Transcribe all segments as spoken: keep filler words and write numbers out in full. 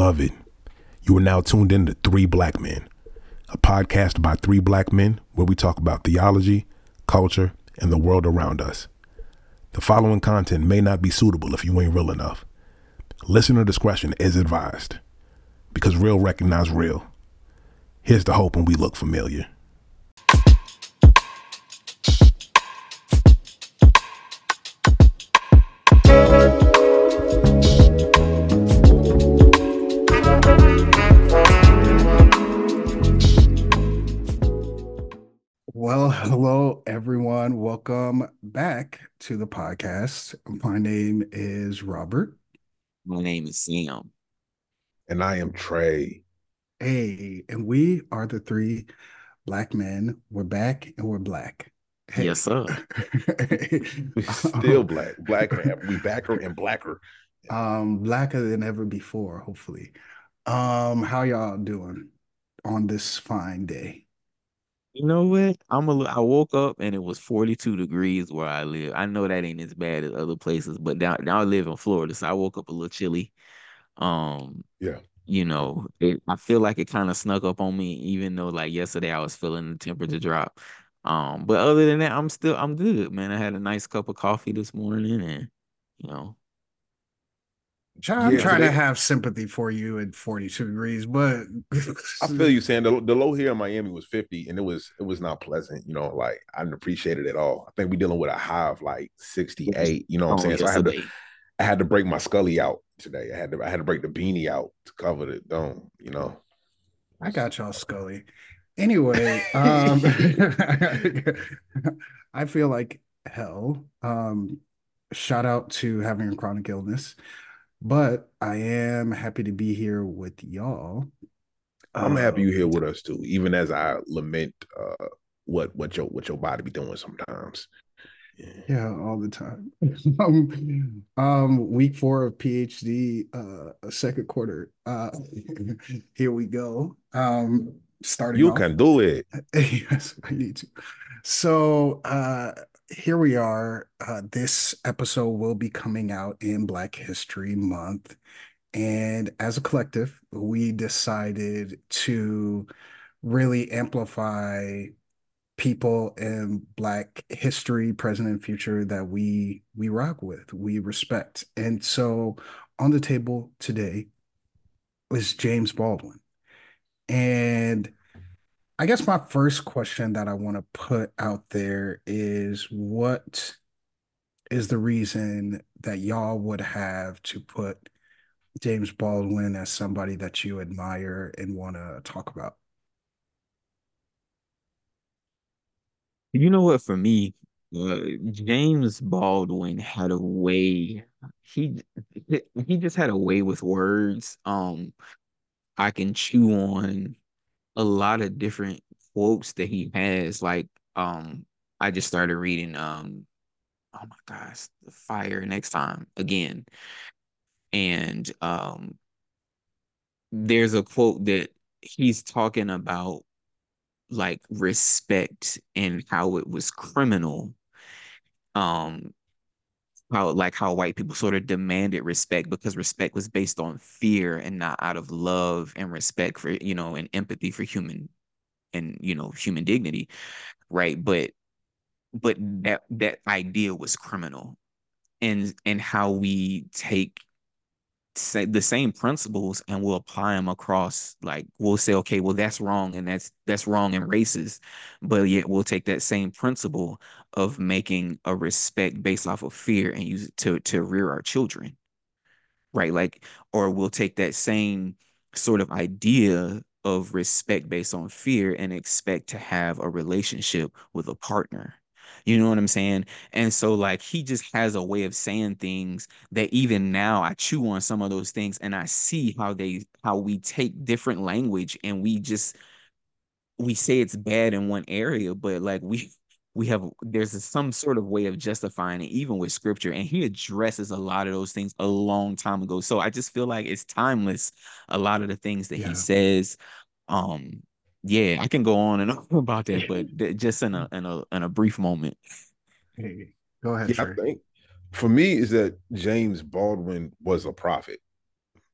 Beloved, you are now tuned in to Three Black Men, a podcast by three black men where we talk about theology, culture, and the world around us. The following content may not be suitable if you ain't real enough. Listener discretion is advised, because real recognize real. Here's the hope when we look familiar. Well, hello, everyone. Welcome back to the podcast. My name is Robert. My name is Sam. And I am Trey. Hey, and we are the three black men. We're back and we're black. Hey. Yes, sir. We still black. Blacker. We backer and blacker. Um, blacker than ever before, hopefully. Um, how y'all doing on this fine day? You know what? I'm a. I woke up and it was forty-two degrees where I live. I know that ain't as bad as other places, but now, now I live in Florida, so I woke up a little chilly. Um, Yeah. you know, it, I feel like it kind of snuck up on me, even though like yesterday I was feeling the temperature drop. Um, but other than that, I'm still I'm good, man. I had a nice cup of coffee this morning, and you know, I'm Yeah, trying to today, have sympathy for you at forty-two degrees, but I feel you saying the, the low here in Miami was fifty, and it was it was not pleasant. You know, like I didn't appreciate it at all. I think we're dealing with a high of like sixty-eight. You know what I'm oh, saying? So I had to yesterday. I had to break my Scully out today. I had to I had to break the beanie out to cover it. Don't you know? I got y'all, Scully. Anyway, um, I feel like hell. Um, shout out to having a chronic illness, but I am happy to be here with y'all. I'm happy you're Um, here with us too, even as I lament uh, what what your what your body be doing sometimes. Yeah. yeah, all the time. um, um, week four of PhD, uh, second quarter. Uh, here we go. Um, starting You off. can do it. Yes, I need to. So, uh, here we are. Uh, this episode will be coming out in Black History Month. And as a collective, we decided to really amplify people in Black history, present and future that we we rock with, we respect. And so on the table today is James Baldwin. And I guess my first question that I want to put out there is what is the reason that y'all would have to put James Baldwin as somebody that you admire and want to talk about? You know what? For me, uh, James Baldwin had a way. He he just had a way with words. Um, I can chew on a lot of different quotes that he has. Like, um, I just started reading. Um, oh my gosh, the fire next time again, and um, there's a quote that he's talking about like respect and how it was criminal. Um, how like how white people sort of demanded respect because respect was based on fear and not out of love and respect for, you know, and empathy for human and, you know, human dignity, right? But but that that idea was criminal. And and how we take say the same principles and we'll apply them across, like we'll say, okay, well that's wrong and that's that's wrong and racist, but yet we'll take that same principle of making a respect based off of fear and use it to to rear our children, right? Like, or we'll take that same sort of idea of respect based on fear and expect to have a relationship with a partner. You know what I'm saying? And so, like, he just has a way of saying things that even now I chew on some of those things and I see how they, how we take different language and we just, we say it's bad in one area, but like we, we have there's a, some sort of way of justifying it even with scripture, and he addresses a lot of those things a long time ago. So I just feel like it's timeless, a lot of the things that he Yeah. says. um yeah, I can go on and on about that, but th- just in a in a in a brief moment. Hey, go ahead, Yeah, I Trey. think for me is that James Baldwin was a prophet.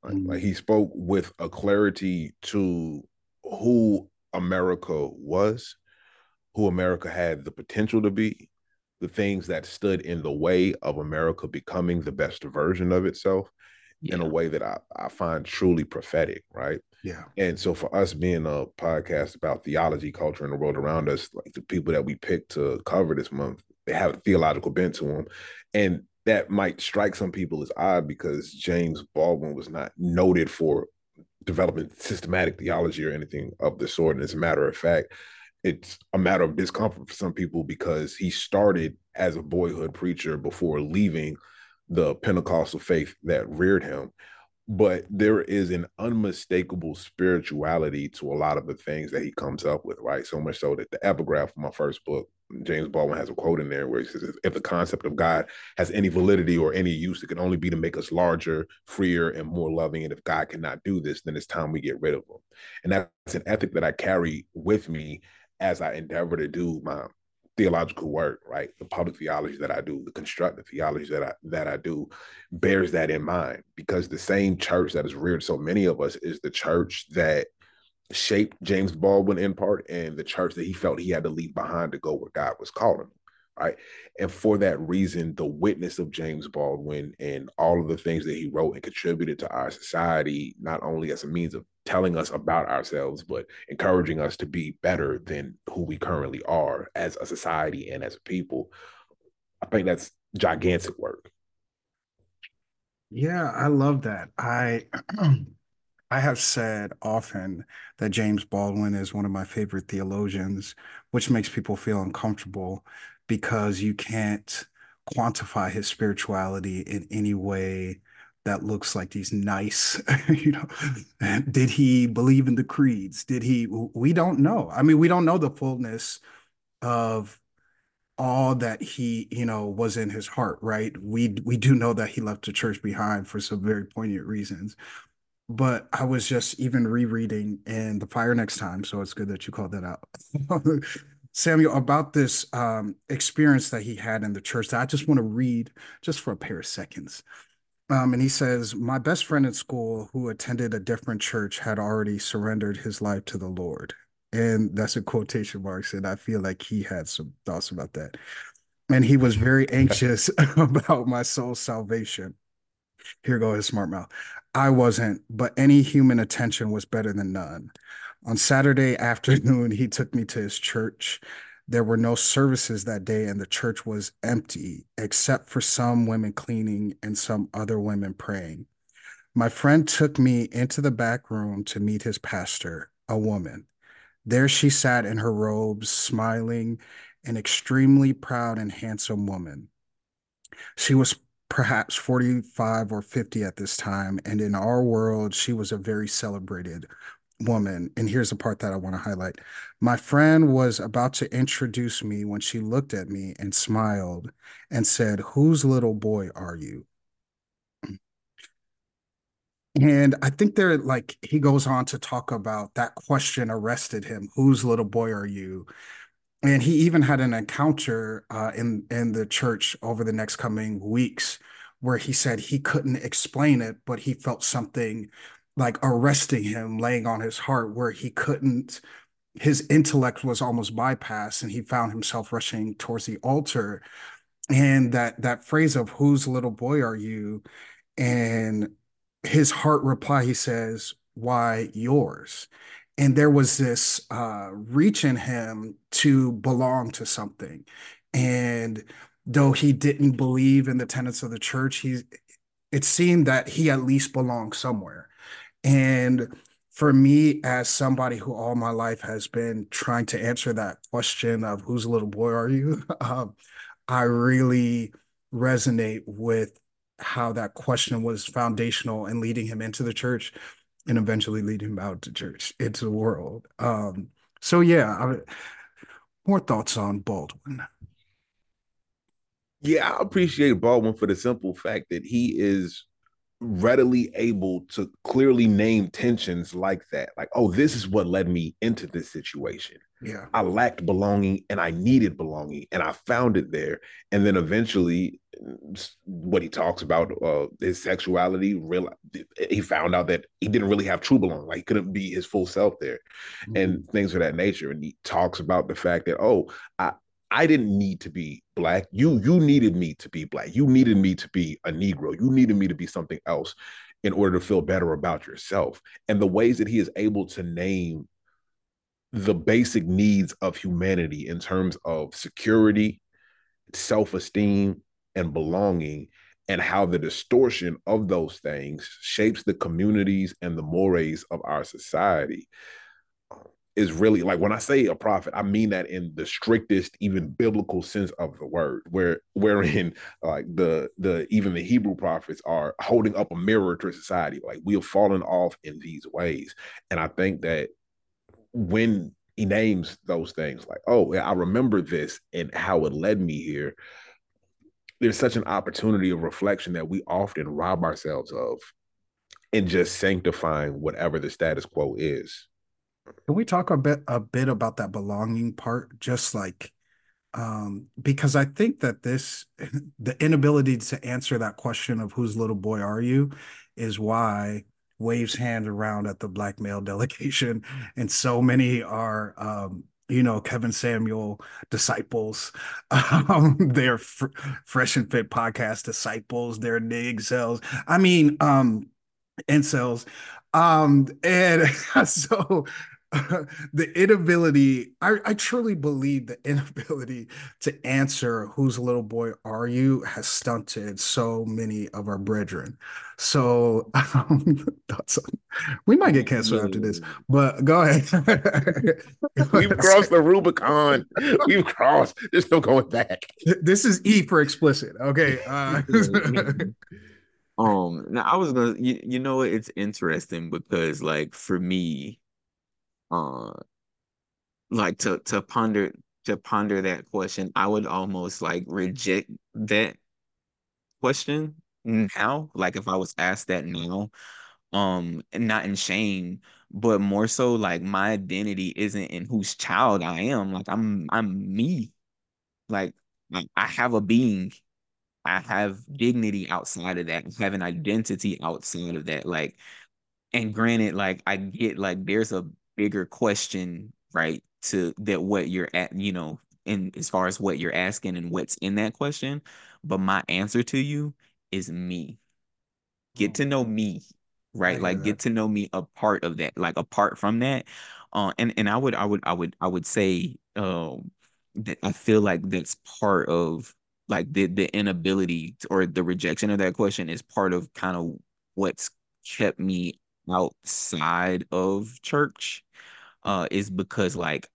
Like, like Mm. he spoke with a clarity to who America was, who America had the potential to be, the things that stood in the way of America becoming the best version of itself in a Yeah. way that I, I find truly prophetic, right? Yeah. And so for us being a podcast about theology, culture, and the world around us, like the people that we picked to cover this month, they have a theological bent to them. And that might strike some people as odd because James Baldwin was not noted for developing systematic theology or anything of the sort. And as a matter of fact, it's a matter of discomfort for some people because he started as a boyhood preacher before leaving the Pentecostal faith that reared him. But there is an unmistakable spirituality to a lot of the things that he comes up with, right? So much so that the epigraph of my first book, James Baldwin has a quote in there where he says, if the concept of God has any validity or any use, it can only be to make us larger, freer, and more loving. And if God cannot do this, then it's time we get rid of him. And that's an ethic that I carry with me as I endeavor to do my theological work, right? The public theology that I do, the constructive theology that I that I do bears that in mind, because the same church that has reared so many of us is the church that shaped James Baldwin in part, and the church that he felt he had to leave behind to go where God was calling him, right? And for that reason, the witness of James Baldwin and all of the things that he wrote and contributed to our society, not only as a means of telling us about ourselves, but encouraging us to be better than who we currently are as a society and as a people. I think that's gigantic work. Yeah, I love that. I I have said often that James Baldwin is one of my favorite theologians, which makes people feel uncomfortable because you can't quantify his spirituality in any way that looks like these nice, you know, did he believe in the creeds? Did he? We don't know. I mean, we don't know the fullness of all that he, you know, was in his heart, right? We we do know that he left the church behind for some very poignant reasons. But I was just even rereading in The Fire Next Time, so it's good that you called that out. Samuel, about this um, experience that he had in the church that I just want to read just for a pair of seconds. Um, and he says, my best friend in school who attended a different church had already surrendered his life to the Lord. And that's a quotation marks. And I feel like he had some thoughts about that. And he was very anxious about my soul's salvation. Here goes his smart mouth. I wasn't, but any human attention was better than none. On Saturday afternoon, he took me to his church. There were no services that day, and the church was empty, except for some women cleaning and some other women praying. My friend took me into the back room to meet his pastor, a woman. There she sat in her robes, smiling, an extremely proud and handsome woman. She was perhaps forty-five or fifty at this time, and in our world, she was a very celebrated woman. And here's the part that I want to highlight. My friend was about to introduce me when she looked at me and smiled and said, whose little boy are you? And I think there, like, he goes on to talk about that question arrested him. Whose little boy are you? And he even had an encounter uh, in in the church over the next coming weeks where he said he couldn't explain it, but he felt something like arresting him, laying on his heart, where he couldn't. His intellect was almost bypassed, and he found himself rushing towards the altar. And that that phrase of "Whose little boy are you?" and his heart reply, he says, why yours? And there was this uh, reach in him to belong to something. And though he didn't believe in the tenets of the church, he it seemed that he at least belonged somewhere. And for me, as somebody who all my life has been trying to answer that question of whose little boy are you, um, I really resonate with how that question was foundational in leading him into the church and eventually leading him out to church, into the world. Um, so yeah, I, more thoughts on Baldwin. Yeah, I appreciate Baldwin for the simple fact that he is readily able to clearly name tensions like that. Like, oh, this is what led me into this situation. Yeah. I lacked belonging and I needed belonging and I found it there. And then eventually what he talks about, uh, his sexuality. Real, he found out that he didn't really have true belonging. Like he couldn't be his full self there, Mhm. and things of that nature. And he talks about the fact that, oh, I I didn't need to be black. You you needed me to be black. You needed me to be a Negro. You needed me to be something else in order to feel better about yourself. And the ways that he is able to name the basic needs of humanity in terms of security, self-esteem, and belonging, and how the distortion of those things shapes the communities and the mores of our society is really, like, when I say a prophet, I mean that in the strictest, even biblical sense of the word, where wherein like the the even the Hebrew prophets are holding up a mirror to society. Like, we have fallen off in these ways. And I think that when he names those things, like, oh, yeah, I remember this and how it led me here, there's such an opportunity of reflection that we often rob ourselves of in just sanctifying whatever the status quo is. Can we talk a bit a bit about that belonging part? Just like um, because I think that this the inability to answer that question of whose little boy are you is why waves hand around at the black male delegation, and so many are um, you know, Kevin Samuel disciples. Um, they're fr fresh and fit podcast disciples. They're nig cells. I mean, um, incels. Um, and so uh, the inability, I, I truly believe the inability to answer whose little boy are you has stunted so many of our brethren. So um, we might get canceled after this, but go ahead. We've crossed the Rubicon. We've crossed. There's no going back. This is E for explicit. Okay. Uh, Um, now I was gonna, you, you know what? It's interesting because, like, for me, uh, like to to ponder to ponder that question, I would almost like reject that question now. Like if I was asked that now, um, and not in shame, but more so like my identity isn't in whose child I am. Like I'm I'm me. Like, like I have a being. I have dignity outside of that. I have an identity outside of that. Like, and granted, like I get like there's a bigger question, right? To that what you're at, you know, in as far as what you're asking and what's in that question. But my answer to you is me. Get to know me, I right? hear Like that. get to know me a part of that, like apart from that. Uh, and and I would I would I would I would say um that I feel like that's part of like the the inability to- or the rejection of that question is part of kind of what's kept me outside of church. Uh, is because like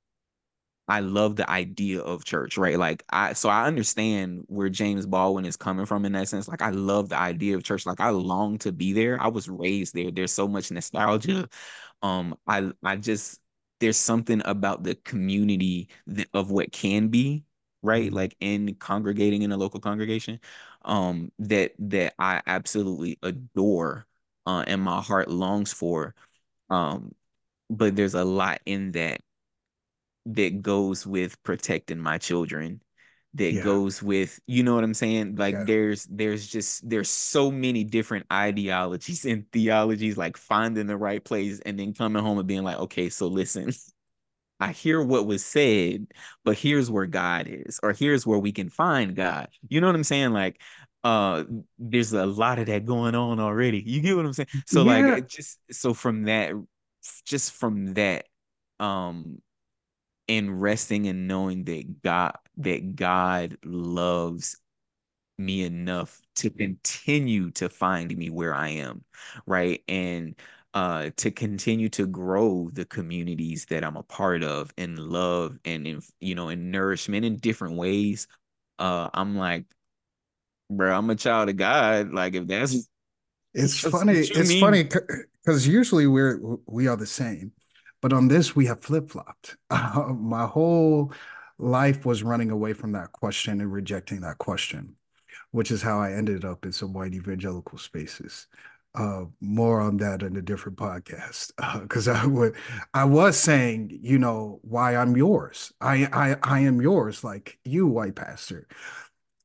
I love the idea of church, right? Like I so I understand where James Baldwin is coming from in that sense. Like I love the idea of church. Like I long to be there. I was raised there. There's so much nostalgia. Um, I I just there's something about the community that, of what can be, right? Mhm. Like in congregating in a local congregation, um, that that I absolutely adore, uh, and my heart longs for. Um, but there's a lot in that that goes with protecting my children, that Yeah. goes with, you know what I'm saying? Like Yeah. there's there's just there's so many different ideologies and theologies, like finding the right place and then coming home and being like, okay, so listen, I hear what was said, but here's where God is, or here's where we can find God. You know what I'm saying? Like uh there's a lot of that going on already. You get what I'm saying? So like Yeah. it just so from that just from that um and resting and knowing that God that God loves me enough to continue to find me where I am, right? And uh to continue to grow the communities that I'm a part of in love and in you know in nourishment in different ways. Uh I'm like, bro, I'm a child of God. Like if that's It's if that's funny. what you It's mean. funny because usually we're we are the same, but on this we have flip-flopped. Uh, my whole life was running away from that question and rejecting that question, which is how I ended up in some white evangelical spaces. Uh, more on that in a different podcast. Because uh, I would, I was saying, you know, why I'm yours. I, I, I am yours, like you, white pastor.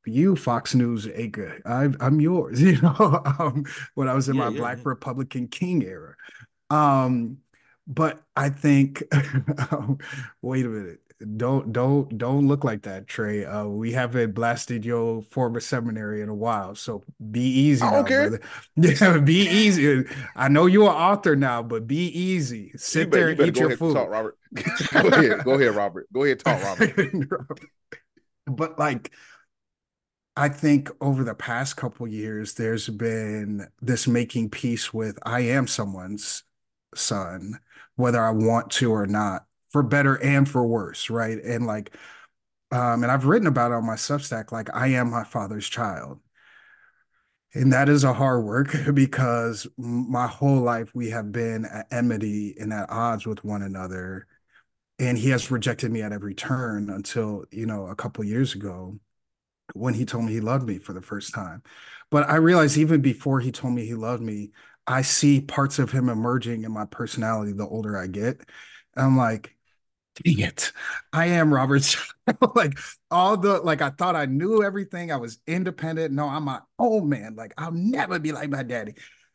you, Fox News acre, I, I'm yours, you know, um, when I was in Yeah, my yeah, Black yeah. Republican King era. Um, but I think, um, wait a minute. Don't don't don't look like that, Trey. Uh, we haven't blasted your former seminary in a while, so be easy I don't now, care. brother. Yeah, be easy. I know you're an author now, but be easy. You Sit bet there you and better eat go your ahead and talk, food. Robert. Go ahead. Go ahead, Robert. Go ahead, talk, Robert. But like, I think over the past couple years, there's been this making peace with I am someone's son, whether I want to or not, for better and for worse, right? And like, um, and I've written about it on my Substack, like I am my father's child. And that is a hard work because my whole life we have been at enmity and at odds with one another. And he has rejected me at every turn until, you know, a couple years ago when he told me he loved me for the first time. But I realized even before he told me he loved me, I see parts of him emerging in my personality the older I get. And I'm like, dang it, I am Robert. Like all the like I thought I knew everything. I was independent. No, I'm my own man. Like I'll never be like my daddy.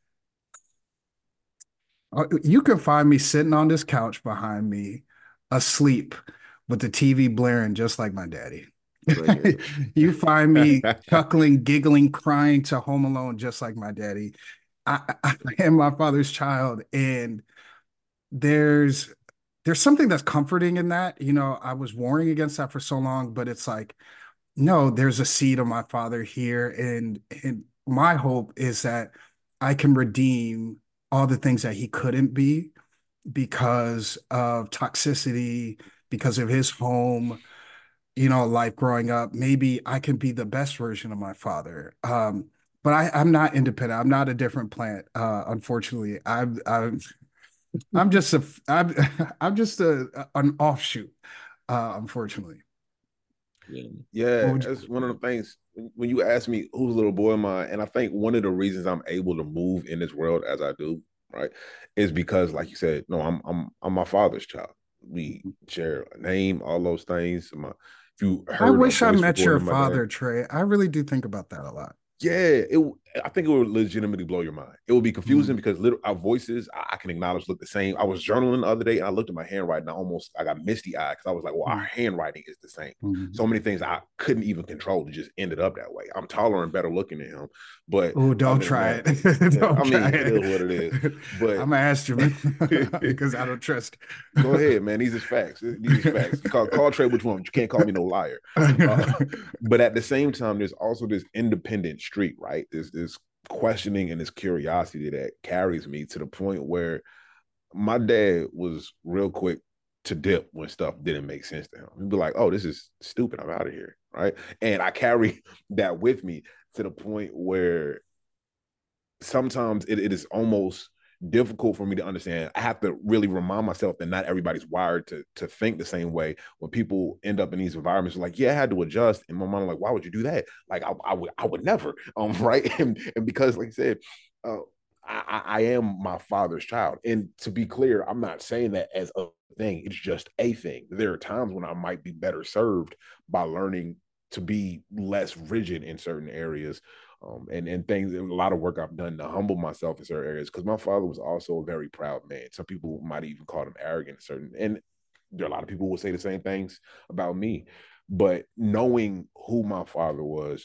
Uh, You can find me sitting on this couch behind me, asleep, with the T V blaring just like my daddy. Brother. You find me chuckling, giggling, crying to Home Alone just like my daddy. I, I am my father's child, and there's there's something that's comforting in that. You know, I was warring against that for so long, but it's like, no, there's a seed of my father here, and and my hope is that I can redeem all the things that he couldn't be because of toxicity, because of his home, you know, life growing up. Maybe I can be the best version of my father. Um, but I, I'm not independent. I'm not a different plant. Uh, unfortunately, I'm I'm I'm just a I'm I'm just a an offshoot. Uh, unfortunately, Yeah. what Yeah, would that's one of you? the things when when you ask me who's a little boy am I, and I think one of the reasons I'm able to move in this world as I do, right, is because, like you said, no, I'm I'm I'm my father's child. We share a name, all those things. My, if you I heard a wish I voice met your recording of my dad, father, Trey. I really do think about that a lot. yeah, it. I think it would legitimately blow your mind. It would be confusing Mhm. because little our voices, I, I can acknowledge, look the same. I was journaling the other day and I looked at my handwriting. I almost I got misty eyed because I was like, well, our Mhm. handwriting is the same. Mhm. So many things I couldn't even control. It just ended up that way. I'm taller and better looking than him, but Oh, don't other than try that, it. yeah, Don't I try mean, it is it. what it is. I'm But gonna ask you because I don't trust. go ahead, man. These is facts. These is facts. Call, call Trey which one. You can't call me no liar. Uh, but at the same time, there's also this independent streak, right? There's this questioning and this curiosity that carries me to the point where my dad was real quick to dip when stuff didn't make sense to him. He'd be like, "Oh, this is stupid. I'm out of here." Right. And I carry that with me to the point where sometimes it, it is almost difficult for me to understand. I have to really remind myself that not everybody's wired to to think the same way. When people end up in these environments, like, yeah, I had to adjust. And my mom, like, why would you do that? Like, I, I would, I would never. Um, right. And and because, like I said, uh, I, I am my father's child. And to be clear, I'm not saying that as a thing. It's just a thing. There are times when I might be better served by learning to be less rigid in certain areas, um, and and things. And a lot of work I've done to humble myself in certain areas because my father was also a very proud man. Some people might even call him arrogant in certain, and there are a lot of people who will say the same things about me. But knowing who my father was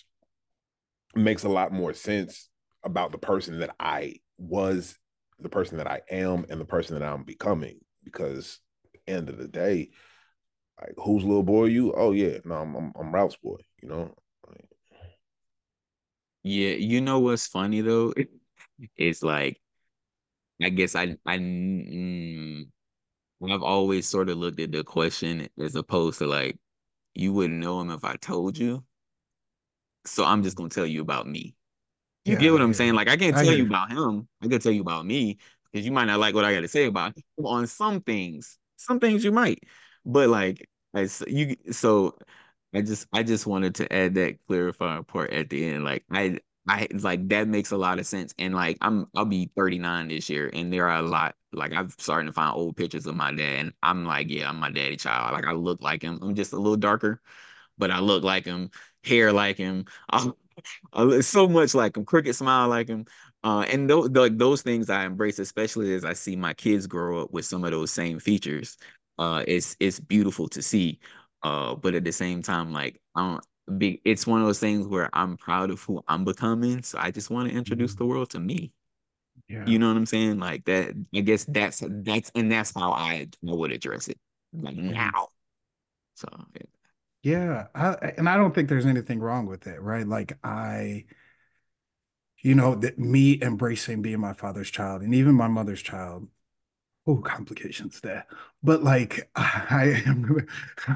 makes a lot more sense about the person that I was, the person that I am, and the person that I'm becoming. Because end of the day, like, whose little boy are you? Oh yeah, no, I'm I'm, I'm Ralph's boy. You know, like, Yeah, you know what's funny though? It's like I guess I I mm, I've always sort of looked at the question as opposed to like you wouldn't know him if I told you. So I'm just gonna tell you about me. You Yeah, get I what I'm hear saying? you. Like I can't I tell hear you you. about him. I can tell you about me because you might not like what I got to say about him. On some things. Some things you might. But like as you so I just I just wanted to add that clarifying part at the end. Like I I like that makes a lot of sense. And like I'm I'll be thirty-nine this year and there are a lot like I'm starting to find old pictures of my dad and I'm like, yeah, I'm my daddy child. Like I look like him. I'm just a little darker. but I look like him, hair like him, I, I look so much like him, crooked smile like him. Uh, and those those things I embrace, especially as I see my kids grow up with some of those same features. Uh, it's it's beautiful to see. Uh, but at the same time, like I don't be. It's one of those things where I'm proud of who I'm becoming. So I just want to introduce the world to me. Yeah. You know what I'm saying? Like that. I guess that's that's and that's how I, I would address it. Like now. So yeah. Yeah, I, and I don't think there's anything wrong with it, right? Like I, you know, that me embracing being my father's child and even my mother's child. Oh, complications there. But like I am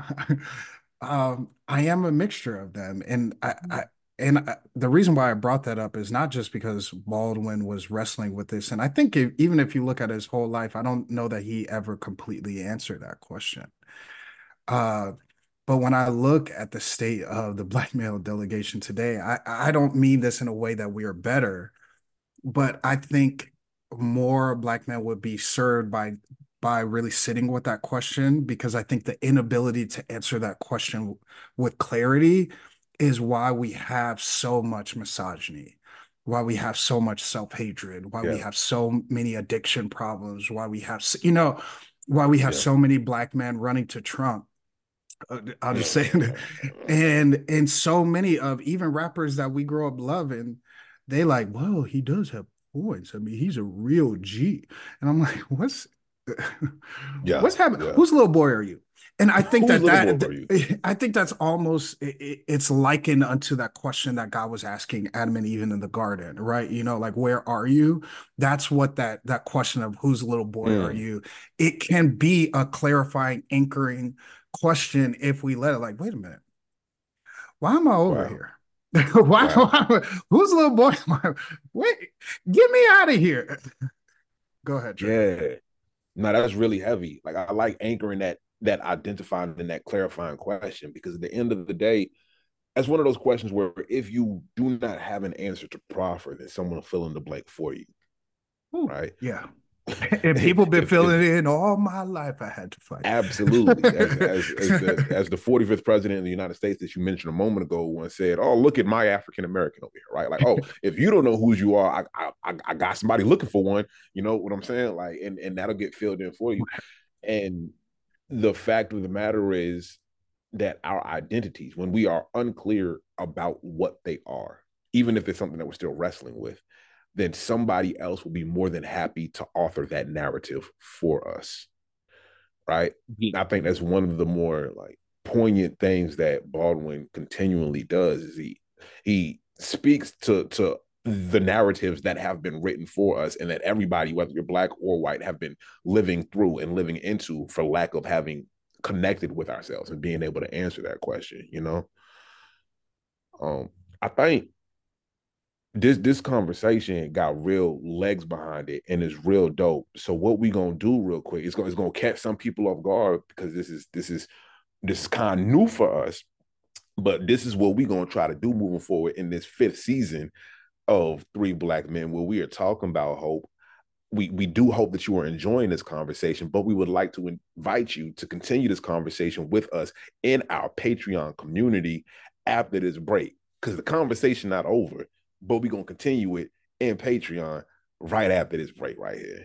um I am a mixture of them. And I, I and I, the reason why I brought that up is not just because Baldwin was wrestling with this. And I think if, even if you look at his whole life, I don't know that he ever completely answered that question. Uh, but when I look at the state of the black male delegation today, I, I don't mean this in a way that we are better, but I think more black men would be served by by really sitting with that question, because I think the inability to answer that question with clarity is why we have so much misogyny, why we have so much self-hatred, why we Yeah. have so many addiction problems, why we have, you know, why we have Yeah. so many black men running to Trump. Uh, I'll just say Mm. it. And and so many of even rappers that we grow up loving, they like, well, he does have points. I mean, he's a real G. And I'm like, what's Yeah. what's happening? Yeah. Whose little boy are you? And I think Whose that little that boy are you? I think that's almost it, it's likened unto that question that God was asking Adam and Eve in the garden, right? You know, like where are you? That's what that that question of whose little boy are Mm. you? It can be a clarifying, anchoring question if we let it. Like, wait a minute, why am I over Wow. here? why, Wow. why whose little boy am I? Wait, get me out of here. Go ahead, Trey. Yeah. No, that's really heavy. Like I like anchoring that that identifying and that clarifying question, because at the end of the day, that's one of those questions where if you do not have an answer to proffer, then someone will fill in the blank for you, Ooh, right? yeah. And people been if, if filling it in all my life. I had to fight. Absolutely, as as as the as the forty-fifth president of the United States that you mentioned a moment ago once said, "Oh, look at my African American over here," right? Like, oh, if you don't know whose you are, I, I I got somebody looking for one. You know what I'm saying? Like, and and that'll get filled in for you. And the fact of the matter is that our identities, when we are unclear about what they are, even if it's something that we're still wrestling with, then somebody else will be more than happy to author that narrative for us. Right. I think that's one of the more like poignant things that Baldwin continually does is he he speaks to to the narratives that have been written for us and that everybody, whether you're black or white, have been living through and living into for lack of having connected with ourselves and being able to answer that question, you know. Um, I think this this conversation got real legs behind it and is real dope. So what we gonna do real quick is gonna it's gonna catch some people off guard because this is this is this is kind of new for us, but this is what we gonna try to do moving forward in this fifth season of Three Black Men, where we are talking about hope. We we do hope that you are enjoying this conversation, but we would like to invite you to continue this conversation with us in our Patreon community after this break, because the conversation not over. But we're going to continue it in Patreon right after this break right here.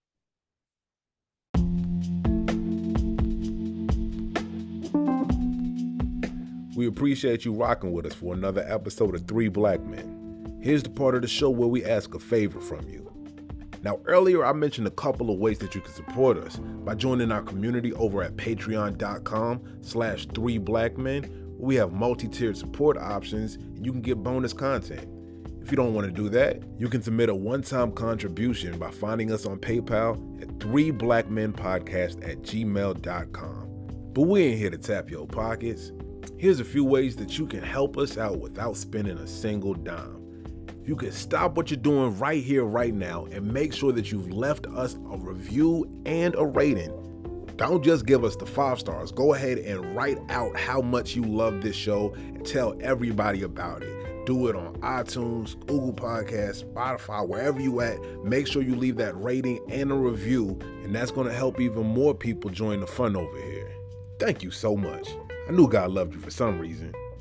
We appreciate you rocking with us for another episode of Three Black Men. Here's the part of the show where we ask a favor from you. Now, earlier I mentioned a couple of ways that you can support us by joining our community over at patreon.com slash three black men. We have multi-tiered support options and you can get bonus content. If you don't want to do that, you can submit a one-time contribution by finding us on PayPal at three black men podcast at gmail dot com. But we ain't here to tap your pockets. Here's a few ways that you can help us out without spending a single dime. If you could stop what you're doing right here, right now, and make sure that you've left us a review and a rating. Don't just give us the five stars. Go ahead and write out how much you love this show and tell everybody about it. Do it on iTunes, Google Podcasts, Spotify, wherever you at. Make sure you leave that rating and a review, and that's going to help even more people join the fun over here. Thank you so much. I knew God loved you for some reason.